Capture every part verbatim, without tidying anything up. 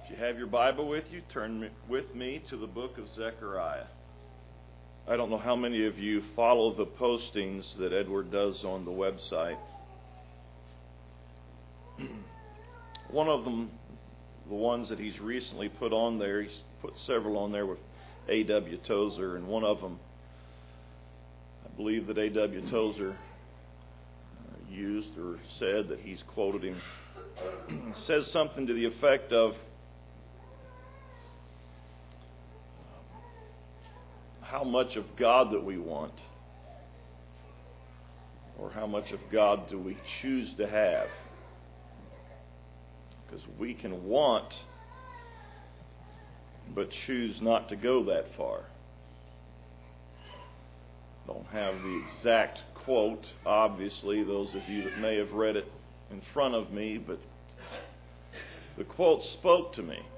If you have your Bible with you, turn with me to the book of Zechariah. I don't know how many of you follow the postings that Edward does on the website. One of them, the ones that he's recently put on there, he's put several on there with A W Tozer, and one of them, I believe that A W Tozer uh, used or said that he's quoted him, says something to the effect of, how much of God that we want, or how much of God do we choose to have? Because we can want, but choose not to go that far. Don't have the exact quote, obviously, those of you that may have read it in front of me, but the quote spoke to me.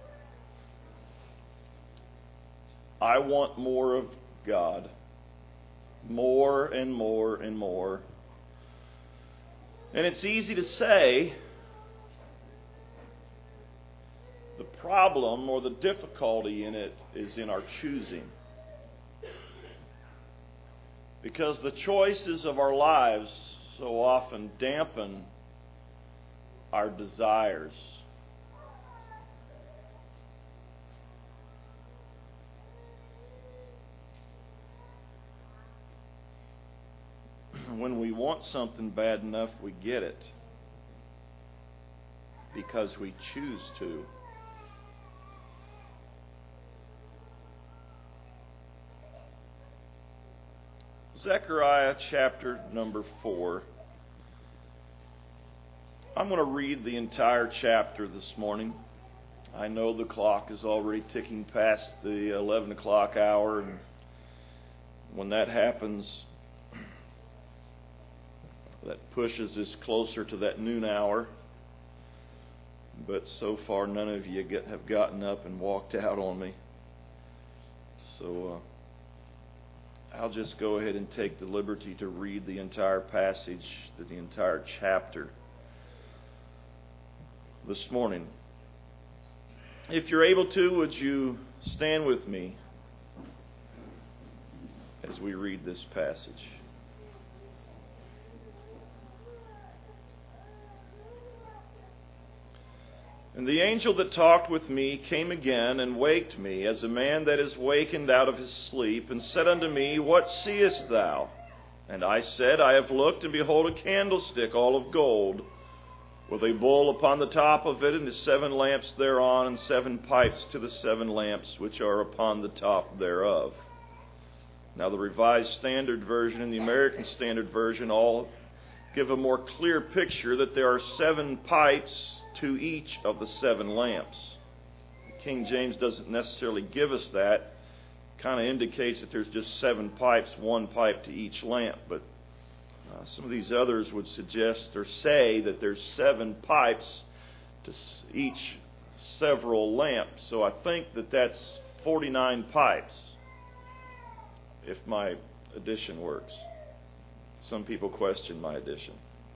I want more of God, more and more and more. And it's easy to say. The problem or the difficulty in it is in our choosing. Because the choices of our lives so often dampen our desires. When we want something bad enough, we get it because we choose to. Zechariah chapter number four. I'm going to read the entire chapter this morning. I know the clock is already ticking past the eleven o'clock hour, and when that happens, that pushes us closer to that noon hour. But so far, none of you get, have gotten up and walked out on me. So uh, I'll just go ahead and take the liberty to read the entire passage, the entire chapter this morning. If you're able to, would you stand with me as we read this passage? And the angel that talked with me came again and waked me, as a man that is wakened out of his sleep, and said unto me, What seest thou? And I said, I have looked, and behold a candlestick all of gold, with a bowl upon the top of it, and the seven lamps thereon, and seven pipes to the seven lamps which are upon the top thereof. Now the Revised Standard Version and the American Standard Version all give a more clear picture that there are seven pipes to each of the seven lamps. King James doesn't necessarily give us that. It kind of indicates that there's just seven pipes, one pipe to each lamp. But uh, some of these others would suggest or say that there's seven pipes to each several lamps. So I think that that's forty-nine pipes, if my addition works. Some people question my addition.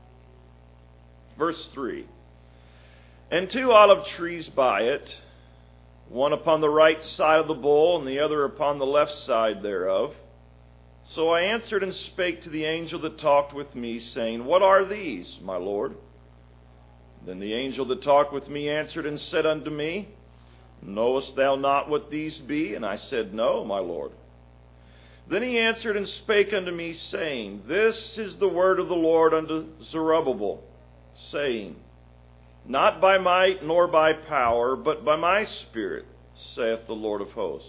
Verse three. And two olive trees by it, one upon the right side of the bowl, and the other upon the left side thereof. So I answered and spake to the angel that talked with me, saying, What are these, my Lord? Then the angel that talked with me answered and said unto me, Knowest thou not what these be? And I said, No, my Lord. Then he answered and spake unto me, saying, This is the word of the Lord unto Zerubbabel, saying, Not by might nor by power, but by my Spirit, saith the Lord of hosts.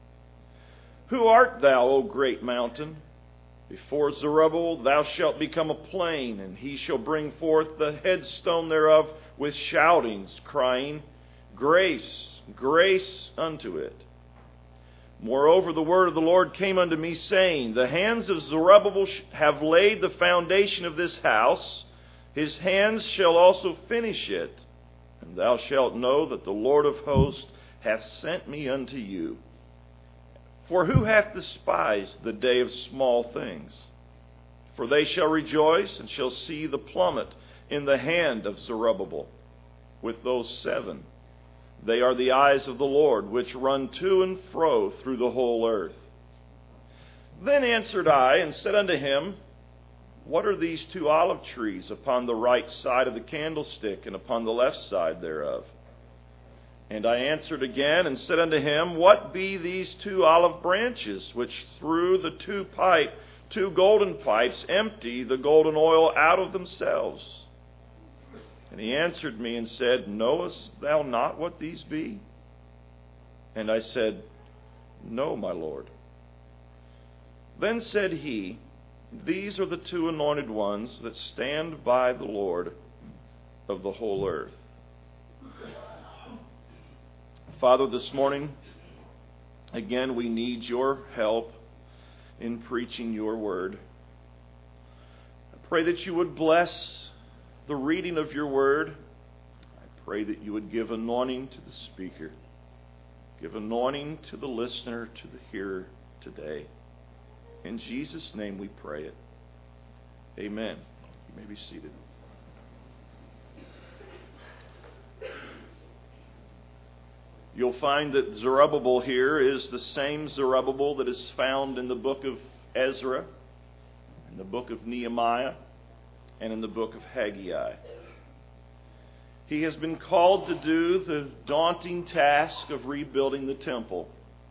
Who art thou, O great mountain? Before Zerubbabel thou shalt become a plain, and he shall bring forth the headstone thereof with shoutings, crying, Grace, grace unto it. Moreover, the word of the Lord came unto me, saying, The hands of Zerubbabel have laid the foundation of this house. His hands shall also finish it. And thou shalt know that the Lord of hosts hath sent me unto you. For who hath despised the day of small things? For they shall rejoice and shall see the plummet in the hand of Zerubbabel with those seven. They are the eyes of the Lord, which run to and fro through the whole earth. Then answered I, and said unto him, What are these two olive trees upon the right side of the candlestick, and upon the left side thereof? And I answered again, and said unto him, What be these two olive branches, which through the two pipe, two golden pipes empty the golden oil out of themselves? And he answered me and said, Knowest thou not what these be? And I said, No, my Lord. Then said he, These are the two anointed ones that stand by the Lord of the whole earth. Father, this morning, again, we need your help in preaching your word. I pray that you would bless the reading of your word. I pray that you would give anointing to the speaker, give anointing to the listener, to the hearer today. In Jesus' name we pray it. Amen. You may be seated. You'll find that Zerubbabel here is the same Zerubbabel that is found in the book of Ezra, in the book of Nehemiah, and in the book of Haggai. He has been called to do the daunting task of rebuilding the temple.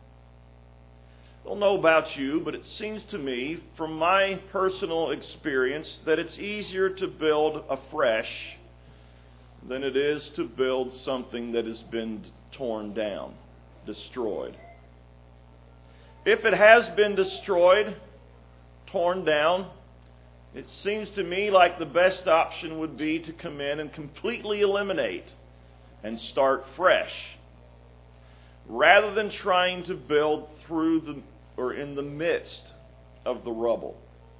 I don't know about you, but it seems to me, from my personal experience, that it's easier to build afresh than it is to build something that has been torn down, destroyed. If it has been destroyed, torn down, it seems to me like the best option would be to come in and completely eliminate and start fresh, rather than trying to build through the or in the midst of the rubble.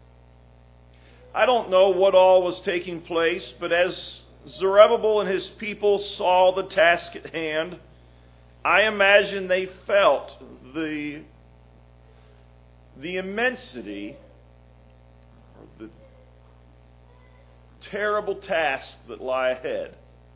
I don't know what all was taking place, but as Zerubbabel and his people saw the task at hand, I imagine they felt the the immensity, or the terrible tasks that lie ahead.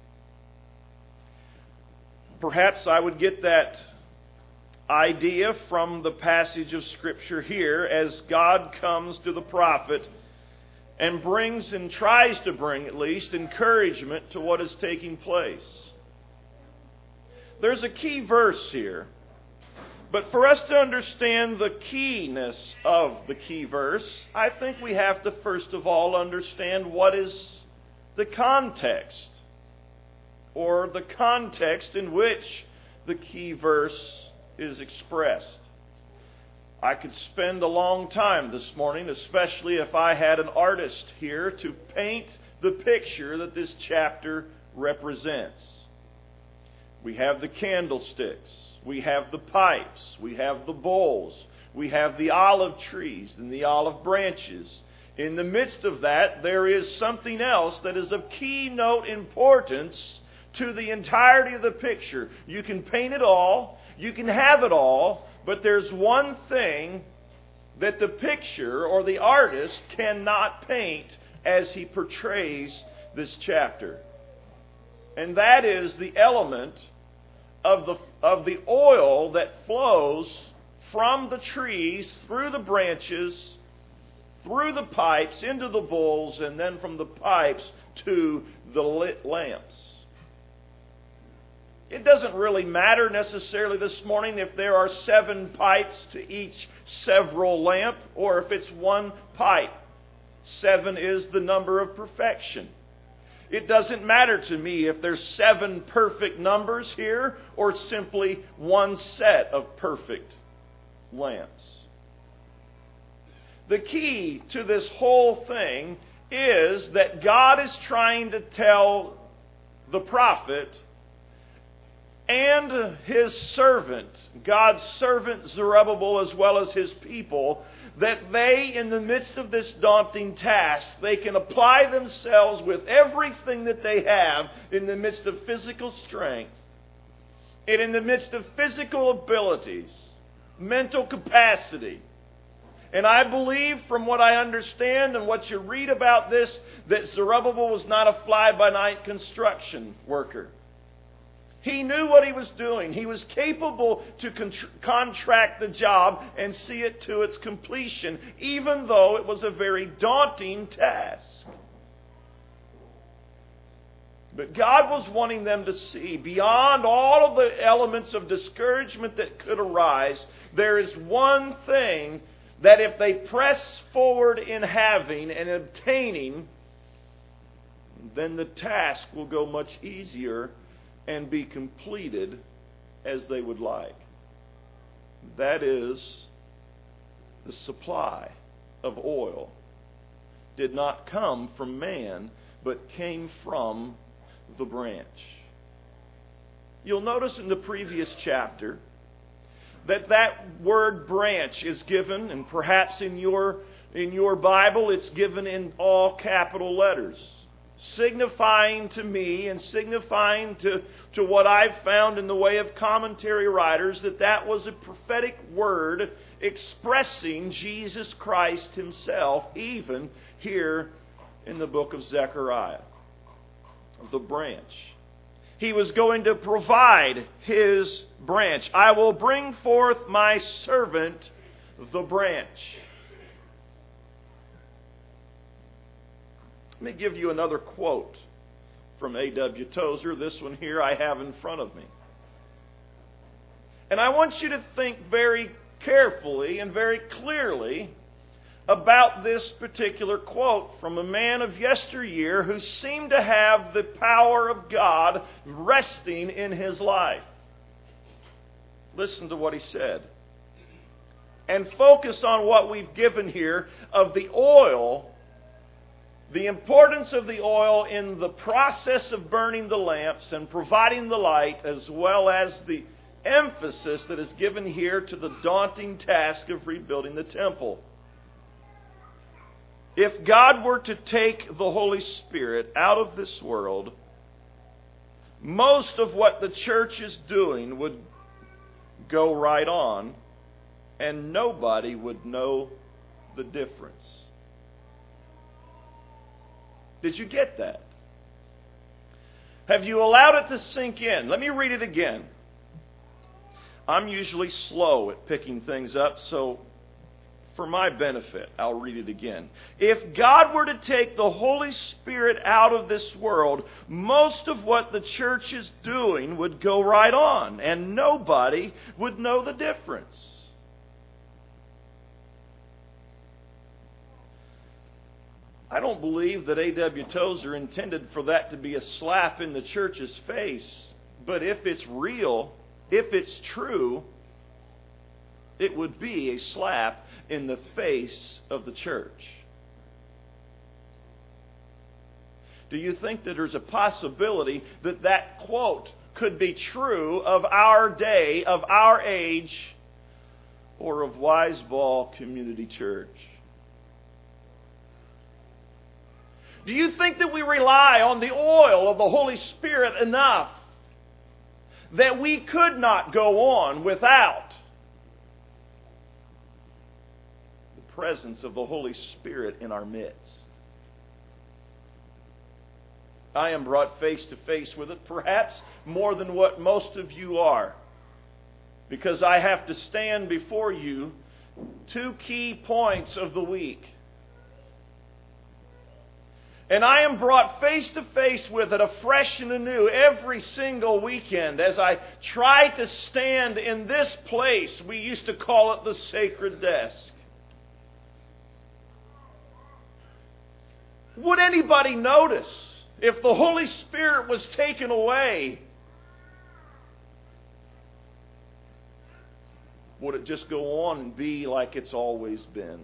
Perhaps I would get that idea from the passage of Scripture here as God comes to the prophet and brings and tries to bring at least encouragement to what is taking place. There's a key verse here, but for us to understand the keyness of the key verse, I think we have to first of all understand what is the context, or the context in which the key verse is expressed. I could spend a long time this morning, especially if I had an artist here to paint the picture that this chapter represents. We have the candlesticks, we have the pipes, we have the bowls, we have the olive trees and the olive branches. In the midst of that, there is something else that is of keynote importance to the entirety of the picture. You can paint it all, you can have it all, but there's one thing that the picture or the artist cannot paint as he portrays this chapter. And that is the element of the of the oil that flows from the trees, through the branches, through the pipes, into the bowls, and then from the pipes to the lit lamps. It doesn't really matter necessarily this morning if there are seven pipes to each several lamp, or if it's one pipe. Seven is the number of perfection. It doesn't matter to me if there's seven perfect numbers here, or simply one set of perfect lamps. The key to this whole thing is that God is trying to tell the prophet and his servant, God's servant Zerubbabel, as well as his people, that they, in the midst of this daunting task, they can apply themselves with everything that they have in the midst of physical strength and in the midst of physical abilities, mental capacity. And I believe, from what I understand and what you read about this, that Zerubbabel was not a fly-by-night construction worker. He knew what he was doing. He was capable to contr- contract the job and see it to its completion, even though it was a very daunting task. But God was wanting them to see, beyond all of the elements of discouragement that could arise, there is one thing that if they press forward in having and obtaining, then the task will go much easier and be completed as they would like. That is, the supply of oil did not come from man, but came from the branch. You'll notice in the previous chapter that that word branch is given, and perhaps in your in your Bible it's given in all capital letters, signifying to me and signifying to, to what I've found in the way of commentary writers that that was a prophetic word expressing Jesus Christ himself, even here in the book of Zechariah. The branch. He was going to provide his branch. I will bring forth my servant, the branch. Let me give you another quote from A W Tozer. This one here I have in front of me. And I want you to think very carefully and very clearly about this particular quote from a man of yesteryear who seemed to have the power of God resting in his life. Listen to what he said. And focus on what we've given here of the oil, the importance of the oil in the process of burning the lamps and providing the light, as well as the emphasis that is given here to the daunting task of rebuilding the temple. If God were to take the Holy Spirit out of this world, most of what the church is doing would go right on, and nobody would know the difference. Did you get that? Have you allowed it to sink in? Let me read it again. I'm usually slow at picking things up, so for my benefit, I'll read it again. If God were to take the Holy Spirit out of this world, most of what the church is doing would go right on, and nobody would know the difference. I don't believe that A W Tozer intended for that to be a slap in the church's face, but if it's real, if it's true, it would be a slap in the face of the church. Do you think that there's a possibility that that quote could be true of our day, of our age, or of Wiseball Community Church? Do you think that we rely on the oil of the Holy Spirit enough that we could not go on without presence of the Holy Spirit in our midst? I am brought face to face with it, perhaps more than what most of you are, because I have to stand before you two key points of the week. And I am brought face to face with it afresh and anew every single weekend as I try to stand in this place. We used to call it the sacred desk. Would anybody notice if the Holy Spirit was taken away? Would it just go on and be like it's always been?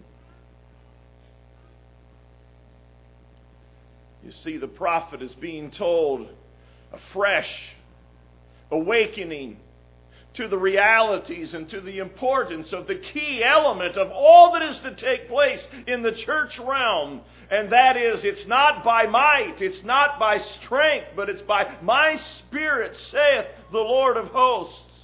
You see, the prophet is being told a fresh awakening to the realities and to the importance of the key element of all that is to take place in the church realm. And that is, it's not by might, it's not by strength, but it's by my Spirit, saith the Lord of hosts.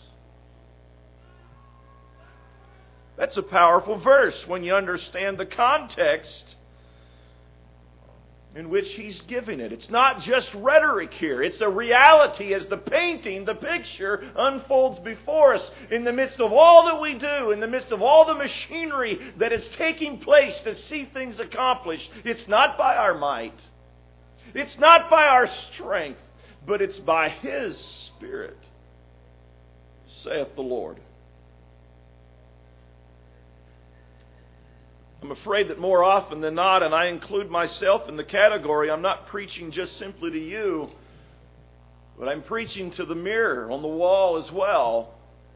That's a powerful verse when you understand the context in which He's giving it. It's not just rhetoric here. It's a reality as the painting, the picture, unfolds before us in the midst of all that we do, in the midst of all the machinery that is taking place to see things accomplished. It's not by our might. It's not by our strength, but it's by His Spirit, saith the Lord. I'm afraid that more often than not, and I include myself in the category, I'm not preaching just simply to you, but I'm preaching to the mirror on the wall as well.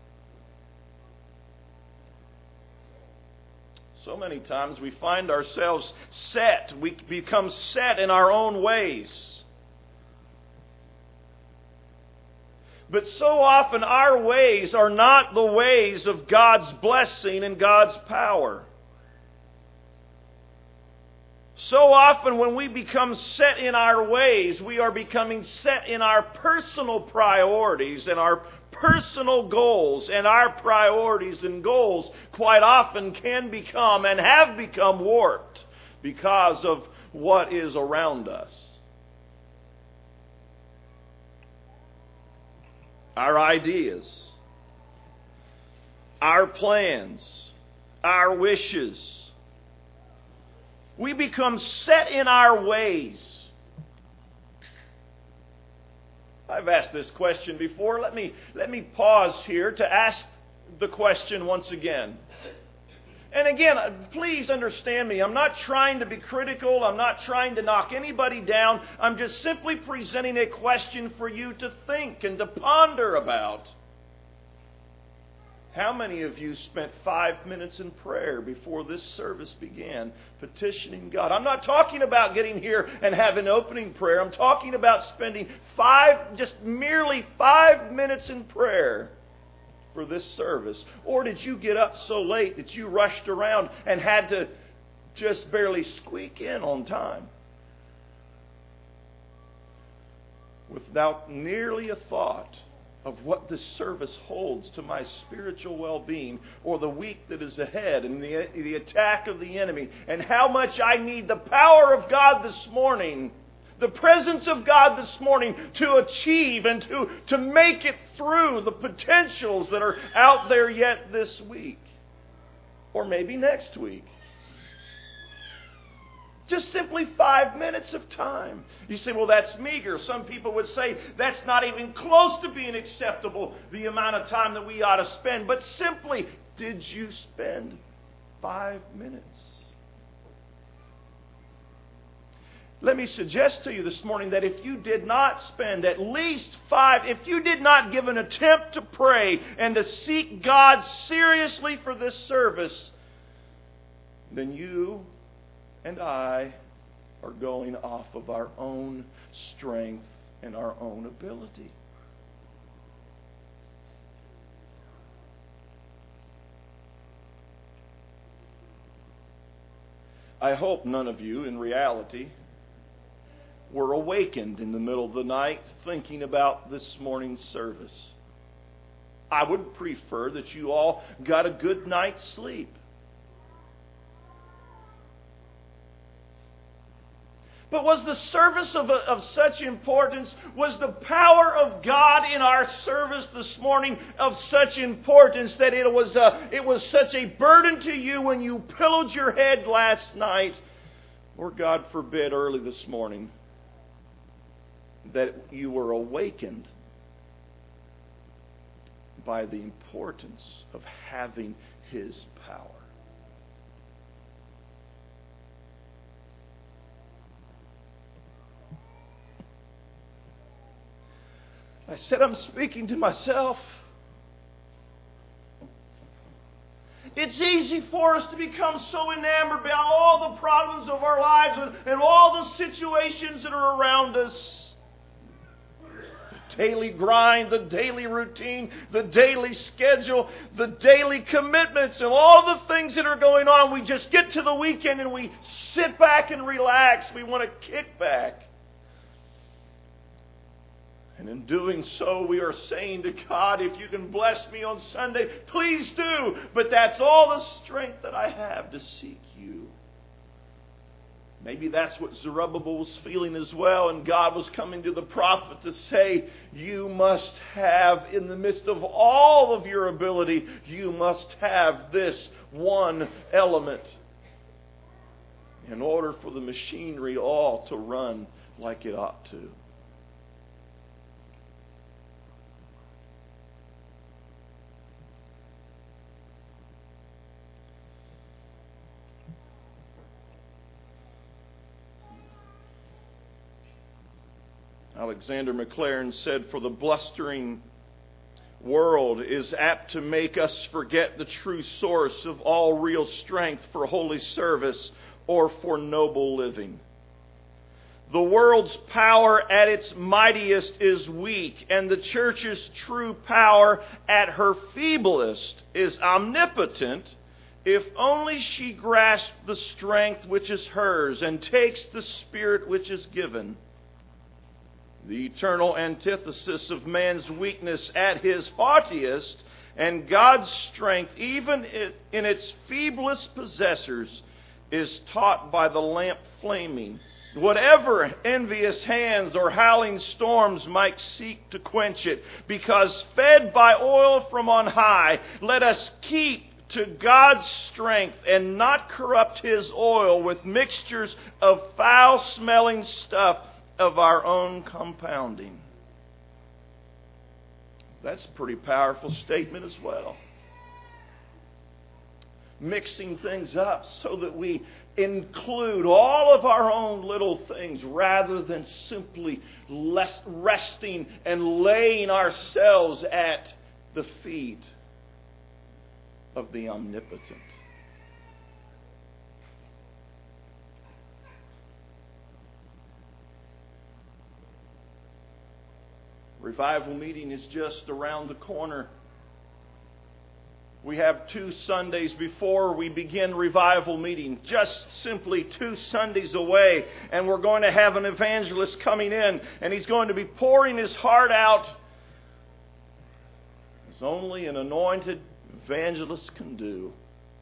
So many times we find ourselves set. We become set in our own ways. But so often our ways are not the ways of God's blessing and God's power. So often when we become set in our ways, we are becoming set in our personal priorities and our personal goals. And our priorities and goals quite often can become and have become warped because of what is around us. Our ideas, our plans, our wishes. We become set in our ways. I've asked this question before. Let me, let me pause here to ask the question once again. And again, please understand me. I'm not trying to be critical. I'm not trying to knock anybody down. I'm just simply presenting a question for you to think and to ponder about. How many of you spent five minutes in prayer before this service began, petitioning God? I'm not talking about getting here and having opening prayer. I'm talking about spending five, just merely five minutes in prayer for this service. Or did you get up so late that you rushed around and had to just barely squeak in on time? Without nearly a thought of what this service holds to my spiritual well-being, or the week that is ahead, and the, the attack of the enemy, and how much I need the power of God this morning, the presence of God this morning to achieve and to, to make it through the potentials that are out there yet this week, or maybe next week. Just simply five minutes of time. You say, well, that's meager. Some people would say that's not even close to being acceptable, the amount of time that we ought to spend. But simply, did you spend five minutes? Let me suggest to you this morning that if you did not spend at least five, if you did not give an attempt to pray and to seek God seriously for this service, then you and I are going off of our own strength and our own ability. I hope none of you, in reality, were awakened in the middle of the night thinking about this morning's service. I would prefer that you all got a good night's sleep. But was the service of, of such importance? Was the power of God in our service this morning of such importance that it was, a, it was such a burden to you when you pillowed your head last night, or God forbid early this morning, that you were awakened by the importance of having His power? I said I'm speaking to myself. It's easy for us to become so enamored by all the problems of our lives and, and all the situations that are around us. The daily grind, the daily routine, the daily schedule, the daily commitments, and all the things that are going on. We just get to the weekend and we sit back and relax. We want to kick back. And in doing so, we are saying to God, if you can bless me on Sunday, please do. But that's all the strength that I have to seek you. Maybe that's what Zerubbabel was feeling as well, and God was coming to the prophet to say, you must have, in the midst of all of your ability, you must have this one element in order for the machinery all to run like it ought to. Alexander Maclaren said, for the blustering world is apt to make us forget the true source of all real strength for holy service or for noble living. The world's power at its mightiest is weak, and the church's true power at her feeblest is omnipotent, if only she grasps the strength which is hers and takes the spirit which is given. The eternal antithesis of man's weakness at his haughtiest, and God's strength, even in its feeblest possessors, is taught by the lamp flaming. Whatever envious hands or howling storms might seek to quench it, because fed by oil from on high, let us keep to God's strength and not corrupt His oil with mixtures of foul-smelling stuff of our own compounding. That's a pretty powerful statement as well. Mixing things up so that we include all of our own little things rather than simply less resting and laying ourselves at the feet of the omnipotent. Revival meeting is just around the corner. We have two Sundays before we begin revival meeting, just simply two Sundays away, and we're going to have an evangelist coming in, and he's going to be pouring his heart out as only an anointed evangelist can do.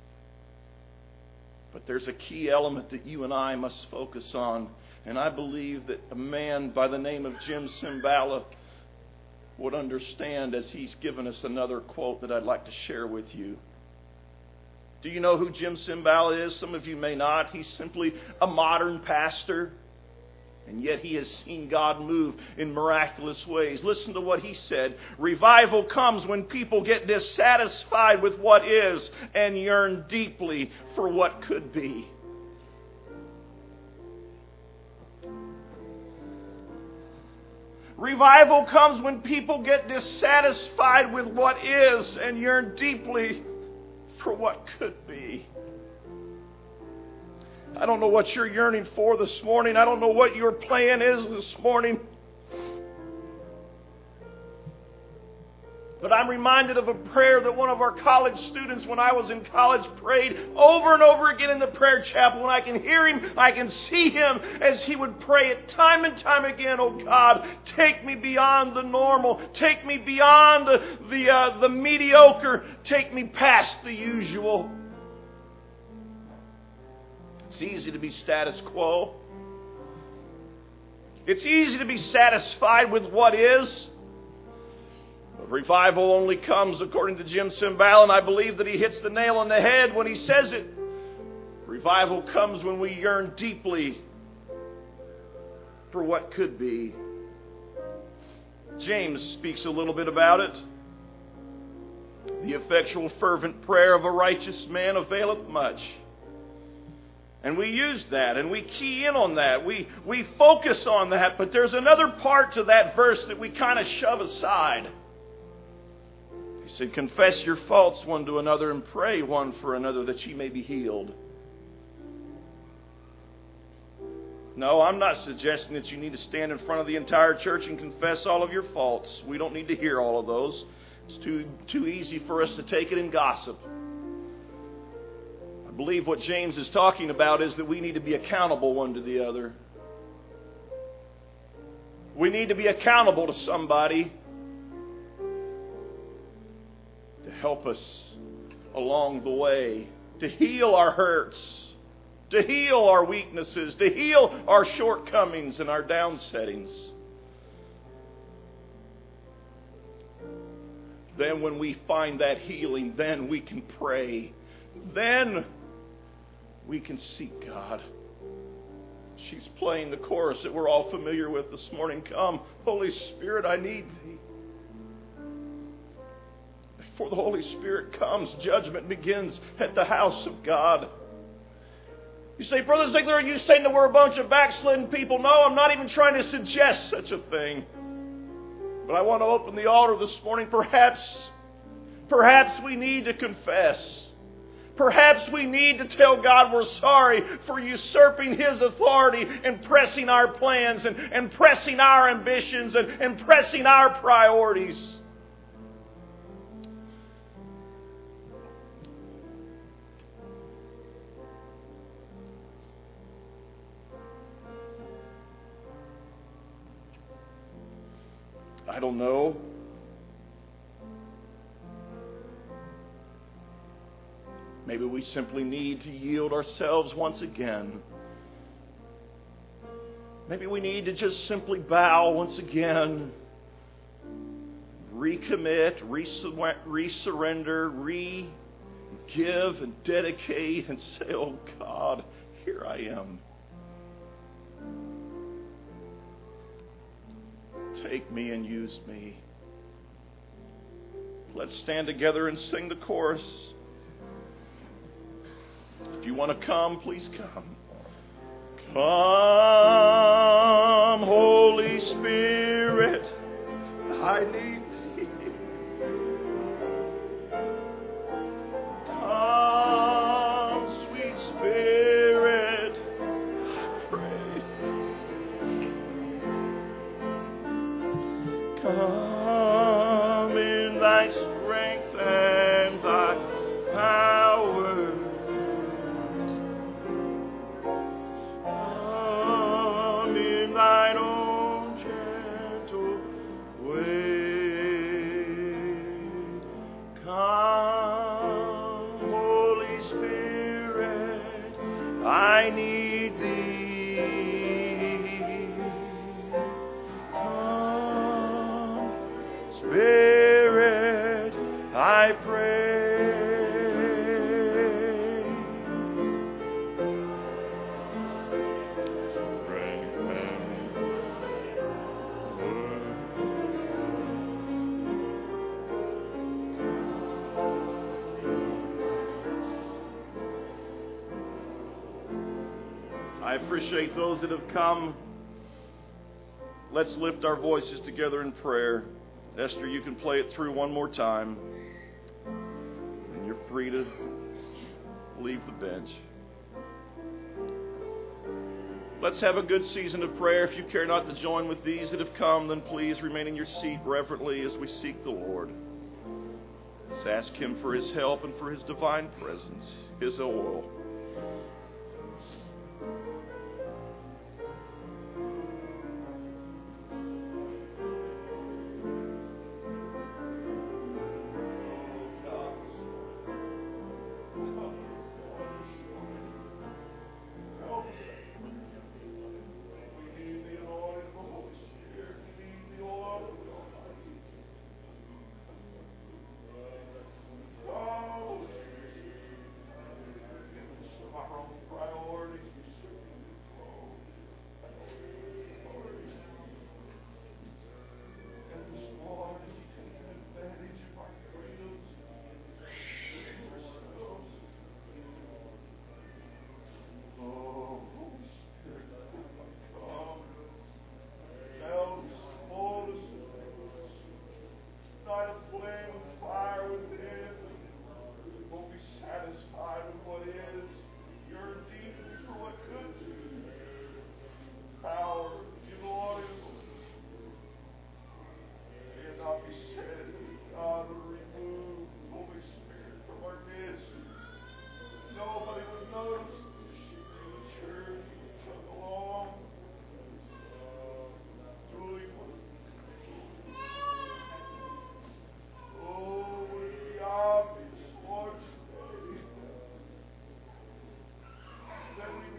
But there's a key element that you and I must focus on, and I believe that a man by the name of Jim Cymbala would understand as he's given us another quote that I'd like to share with you. Do you know who Jim Cymbala is? Some of you may not. He's simply a modern pastor, and yet he has seen God move in miraculous ways. Listen to what he said. Revival comes when people get dissatisfied with what is and yearn deeply for what could be. Revival comes when people get dissatisfied with what is and yearn deeply for what could be. I don't know what you're yearning for this morning. I don't know what your plan is this morning. But I'm reminded of a prayer that one of our college students when I was in college prayed over and over again in the prayer chapel. And I can hear him, I can see him as he would pray it time and time again. Oh God, take me beyond the normal. Take me beyond the, the, uh, the mediocre. Take me past the usual. It's easy to be status quo. It's easy to be satisfied with what is. But revival only comes, according to Jim Cymbala, and I believe that he hits the nail on the head when he says it. Revival comes when we yearn deeply for what could be. James speaks a little bit about it. The effectual fervent prayer of a righteous man availeth much. And we use that and we key in on that. We, we focus on that. But there's another part to that verse that we kind of shove aside. He said, confess your faults one to another and pray one for another that ye may be healed. No, I'm not suggesting that you need to stand in front of the entire church and confess all of your faults. We don't need to hear all of those. It's too, too easy for us to take it in gossip. I believe what James is talking about is that we need to be accountable one to the other. We need to be accountable to somebody to help us along the way, to heal our hurts, to heal our weaknesses, to heal our shortcomings and our downsettings. Then when we find that healing, then we can pray. Then we can seek God. She's playing the chorus that we're all familiar with this morning. Come, Holy Spirit, I need Thee. Before the Holy Spirit comes, judgment begins at the house of God. You say, Brother Ziegler, are you saying that we're a bunch of backslidden people? No, I'm not even trying to suggest such a thing. But I want to open the altar this morning. Perhaps, perhaps we need to confess. Perhaps we need to tell God we're sorry for usurping His authority and pressing our plans and, and pressing our ambitions and, and pressing our priorities. I don't know. Maybe we simply need to yield ourselves once again. Maybe we need to just simply bow once again. Recommit, resurrender, re-give and dedicate and say, oh God, here I am. Take me and use me. Let's stand together and sing the chorus. If you want to come, please come. Come, Holy Spirit, I need Thee. Come, sweet Spirit, I pray. Come in Thy strength and Thy power. Come in Thine own gentle way. Come, Holy Spirit, I need Thee. Spirit, I pray. I appreciate those that have come. Let's lift our voices together in prayer. Esther, you can play it through one more time. And you're free to leave the bench. Let's have a good season of prayer. If you care not to join with these that have come, then please remain in your seat reverently as we seek the Lord. Let's ask Him for His help and for His divine presence, His oil. Then we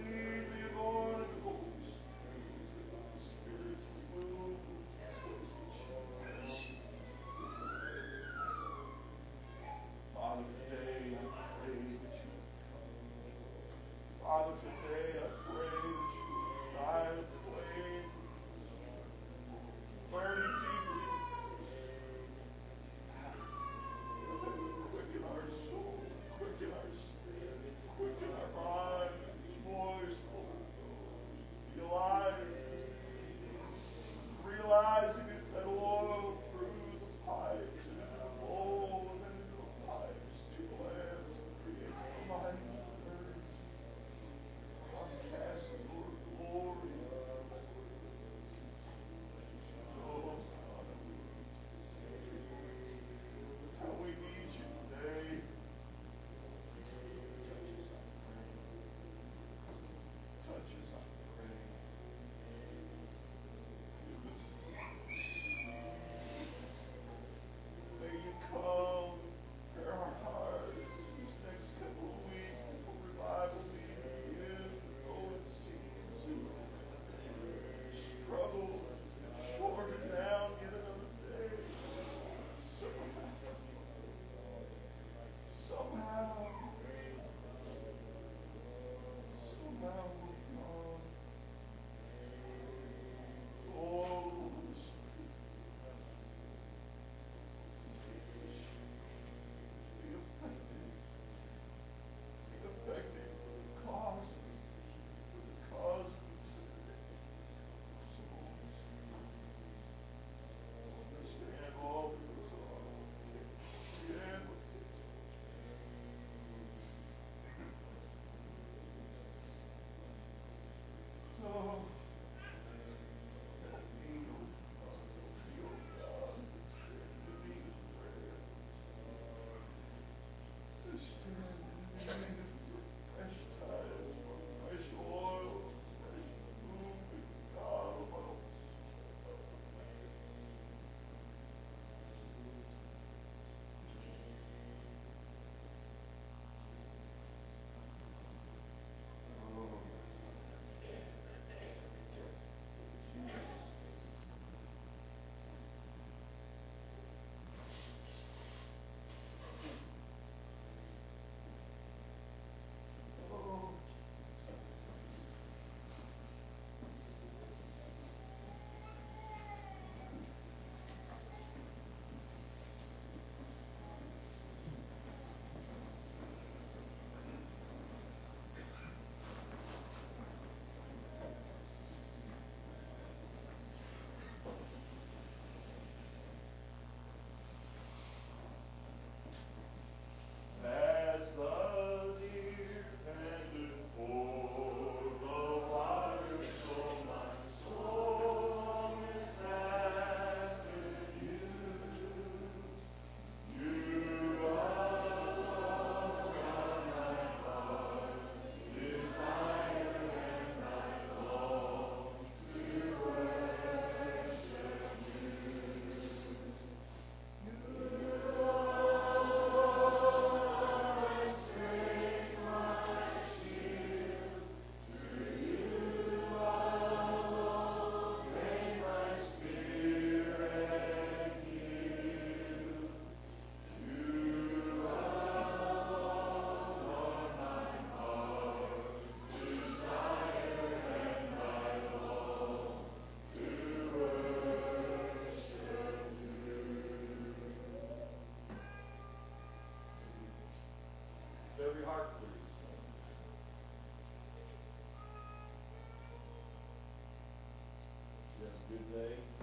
every heart, please. You have a good day.